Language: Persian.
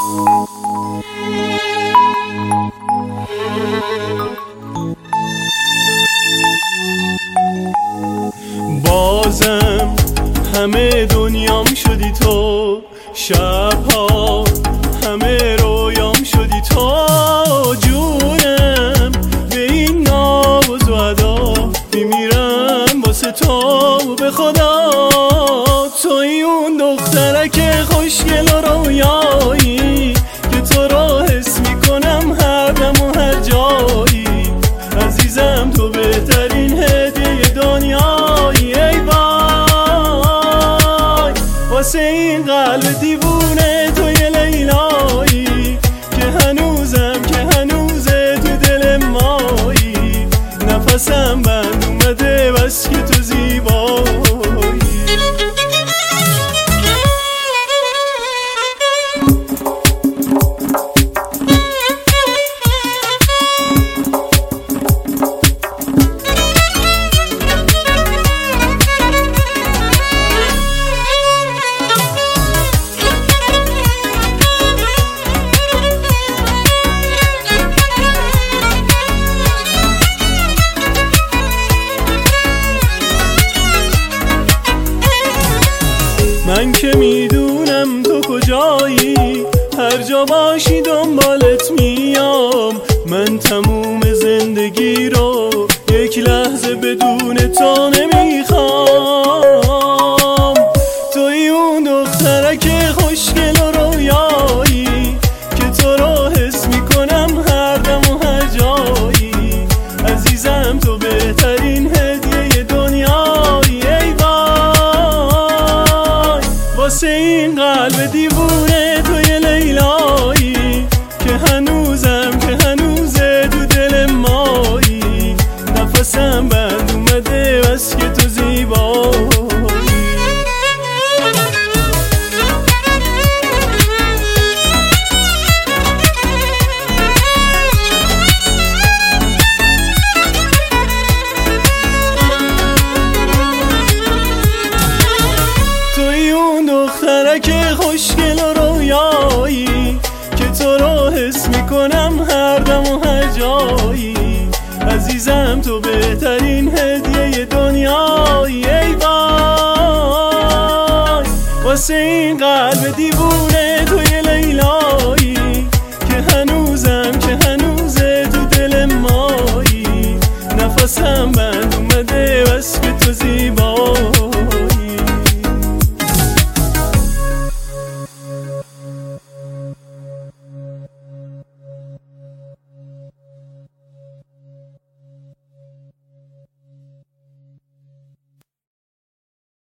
بازم همه دنیام شدی تو، شبها همه رویام شدی تو، جونم به این ناز و ادا میمیرم واسه تو. به خدا توی اون دخترک خوشگل و رویایی که تو رو حس میکنم هر دم و هر جایی. عزیزم تو بهترین هدیه دنیایی. ای وای واسه این قلب دیوونه توی لیلایی که هنوزه تو دل مایی. نفسم بند اومده بس که تو زیبایی. من که میدونم تو کجایی، هر جا باشی دنبالت میام. من تموم زندگی رو یک لحظه بدون تو نمیخوام. توی اون دخترک خوشگل و رویایی که تو رو حس میکنم هر دم و هر جایی. عزیزم تو بهترین هدیه دنیایی. ای واسه این قلب دیوونه توی لیلایی که هنوزه تو دل مایی. نفسم بند اومده بس که تو زیبایی. دخترک خوشگل و رویایی که تو رو حس میکنم هر دم و هر جایی. عزیزم تو بهترین هدیه دنیایی. ای وای واسه این قلب دیوونه